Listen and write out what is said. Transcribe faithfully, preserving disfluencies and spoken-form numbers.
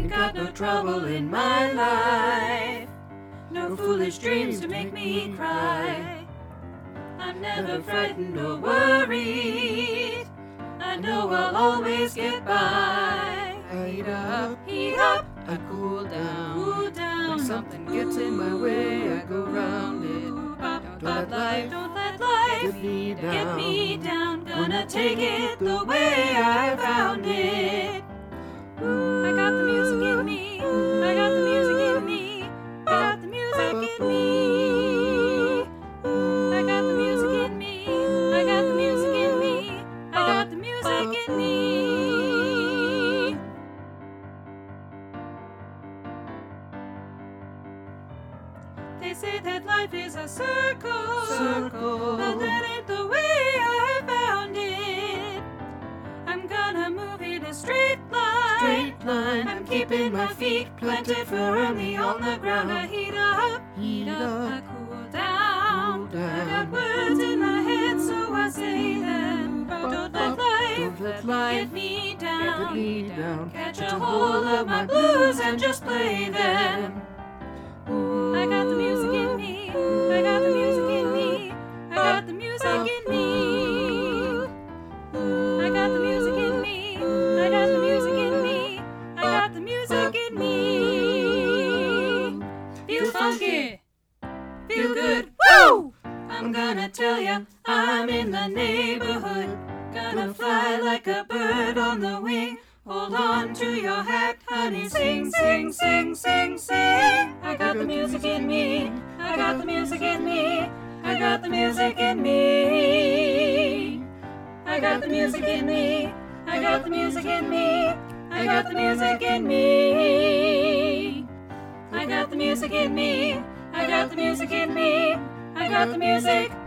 Ain't got no trouble in my life, no foolish dreams to make me cry. I'm never frightened or worried, I know I'll always get by. I heat up, Heat up, I cool down. cool down. If something gets in my way, I go round it. Don't let life don't let life Get me down. get me down. Gonna take it the way I found it. I got the music in me. I got the music in me. I got the music in me. I got the music in me. I got the music in me. I got the music in me. They say that life is a circle, Circle. but that ain't the way I found it. I'm gonna move in a straight line. Straight line. I'm keeping my feet planted firmly on the ground. I heat up, Heat up. I cool down. Cool I got down. words in my head, so I say them. Don't let life Don't let life get me down. get me down. Catch a hold of my blues and just play them. I got the music in me. I got the music in me. I got the music in me. I got the music in me. I got the music in me. I got the music in me. Feel funky. Feel good. Woo! I'm gonna tell ya, I'm in the neighborhood. Gonna fly like a bird on the wing. Hold on to your hat, honey. Sing, sing, sing, sing, sing. I got the music in me. I got the music in me. I got the music in me. I got the music in me. I got the music in me. I got the music in me. I got the music in me. I got the music in me. I got the music